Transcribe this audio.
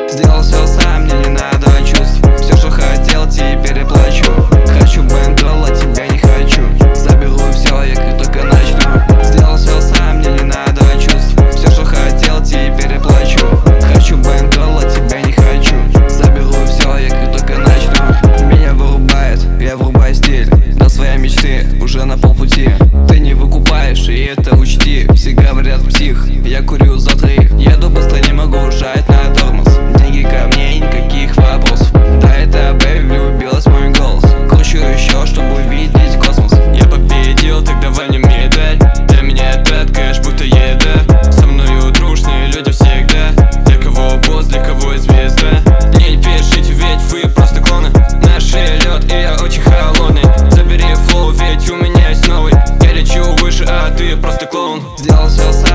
Сделал все сам, мне не надо чувств. Все, что хотел, теперь я плачу. Хочу бэндролл, а тебя не хочу. Заберу все, я как только начну. Сделал все сам, мне не надо чувств. Все, что хотел, теперь я плачу. Хочу бэндролл, а тебя не хочу. Заберу все, я как только начну. Меня вырубает, я врубаю стиль. До своей мечты уже на полпути. Ты не выкупаешь, и это учти. Все говорят псих, я курю за 3. Еду быстро, не могу жать на тормоз. Деньги ко мне, никаких вопросов. Да, это бэйби влюбилась в мой голос. Кручу еще, чтобы увидеть космос. Я победил, так давай не медаль. Для меня этот кэш будто еда. Со мною дружные люди всегда. Для кого босс, для кого я звезда. Мне не пишите, ведь вы просто клоны. На шее лед, и я очень холодный. Забери флоу, ведь у меня есть новый. Я лечу выше, а ты просто клоун. Сделал все сам.